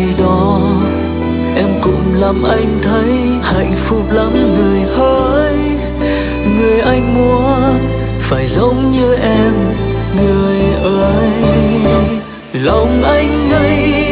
đó em cũng làm anh thấy hạnh phúc lắm người hỡi. Người anh muốn phải giống như em người ơi. Lòng anh ngây